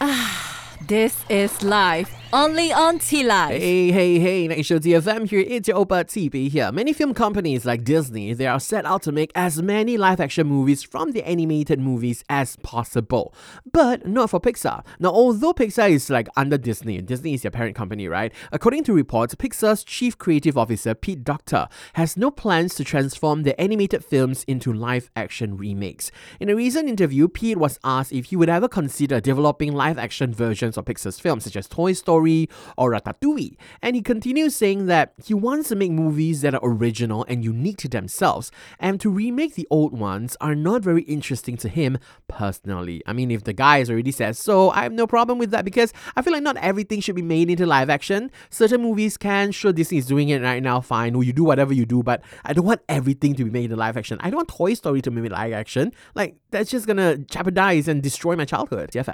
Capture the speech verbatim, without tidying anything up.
This is live, only on T-Live. Hey, hey, hey, Night Show T F M here, it's your Oppa T B here. Many film companies like Disney, they are set out to make as many live-action movies from the animated movies as possible. But not for Pixar. Now, although Pixar is like under Disney, Disney is their parent company, right? According to reports, Pixar's Chief Creative Officer, Pete Docter, has no plans to transform their animated films into live-action remakes. In a recent interview, Pete was asked if he would ever consider developing live-action versions of Pixar's films, such as Toy Story or Ratatouille. And he continues saying that he wants to make movies that are original and unique to themselves, and to remake the old ones are not very interesting to him personally. I mean, if the guy has already said so, I have no problem with that, because I feel like not everything should be made into live action. Certain movies can, sure, Disney is doing it right now, fine, you do whatever you do, but I don't want everything to be made into live action. I don't want Toy Story to be made live action. Like, that's just gonna jeopardize and destroy my childhood.